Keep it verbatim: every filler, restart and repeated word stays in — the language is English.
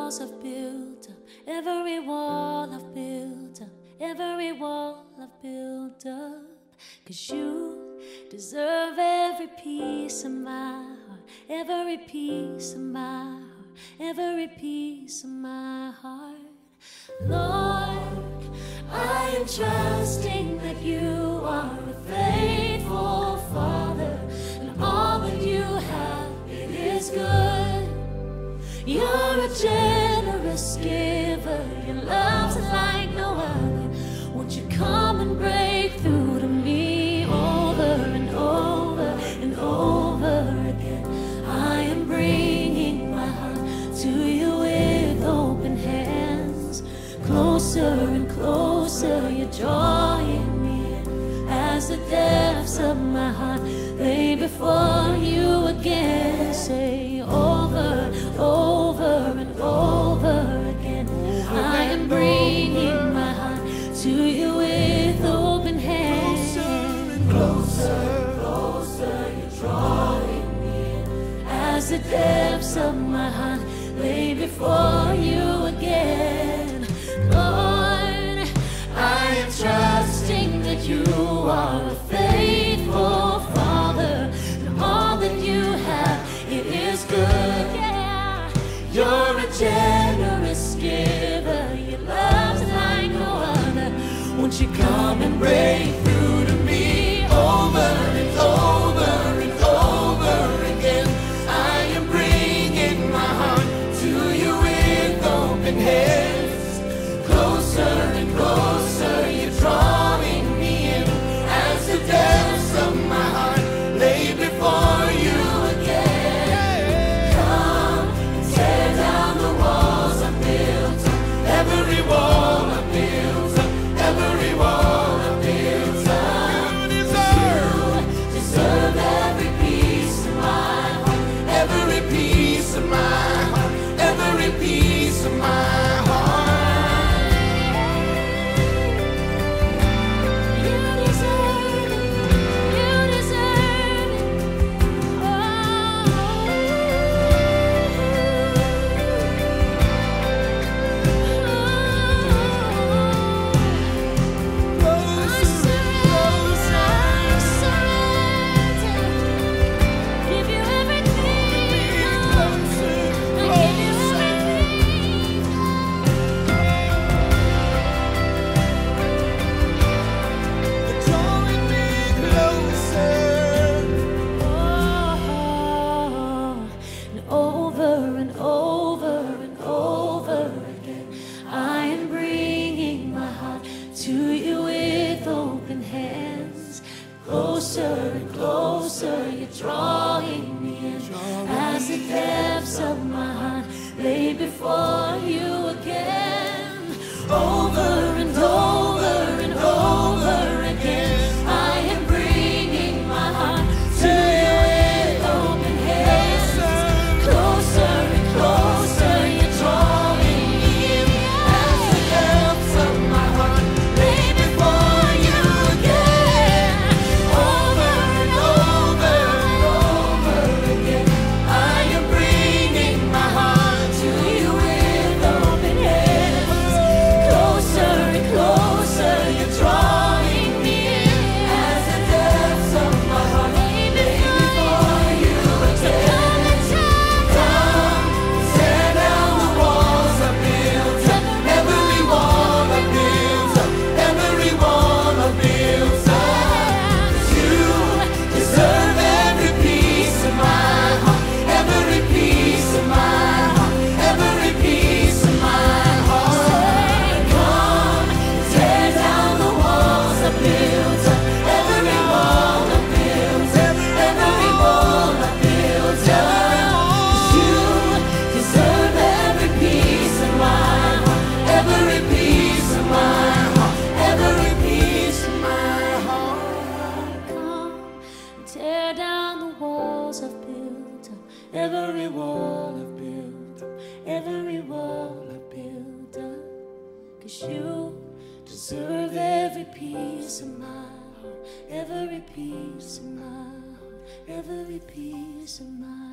walls I've built up, every wall I've built up, every wall I've built up. 'Cause you deserve every piece of my heart, every piece of my heart, every piece of my heart. Lord, I am trusting that you are a faithful Father, and all that you have, it is good. You're a generous giver, your love's like no other. Won't you come and break through to me over and over and over again? I am bringing my heart to you with open hands. Closer and closer, you're drawing me in, as the depths of my heart lay before you again. Say over, over and over again, I am bringing my heart to you with open hands. Closer, closer, you're drawing me in, as the depths of my heart lay before you again. Lord, I am trusting that you are a faithful Father, and all that you have, it is good. Yeah, you're a generous giver, your love's like no other. Won't you come and break through to me over and over and over again? I am bringing my heart to you with open hands. Closer and closer, you're drawing me in, as the depths of my heart lay before you again. Come and tear down the walls I built up, every wall I built up, every wall I built up. You deserve, you deserve every piece of my heart, every piece of my heart, every piece of my heart. Closer and closer, you're drawing me in, as the depths of my heart lay before you again. Over and over and over again, I am bringing my heart to you with open hands. Closer and closer, you're drawing me in, as the depths of my heart lay before you again. Over and over and over again, I am bringing my heart to you with open hands. Closer and closer, you're drawing me in, as the depths of my heart lay before you again. Come, tear down the walls I built up, every wall I built up, every wall I built up. 'Cause you deserve every piece of my heart, every piece of my heart, every piece of my heart. Come, tear down the walls I built up, every wall I built up, every wall I built up. 'Cause you deserve every piece of my heart, every piece of my heart, every piece of my heart. Come, tear down the walls I've built up, every wall I've built up, every wall I've built up. 'Cause you deserve every piece of my heart, every piece of my heart, every piece of my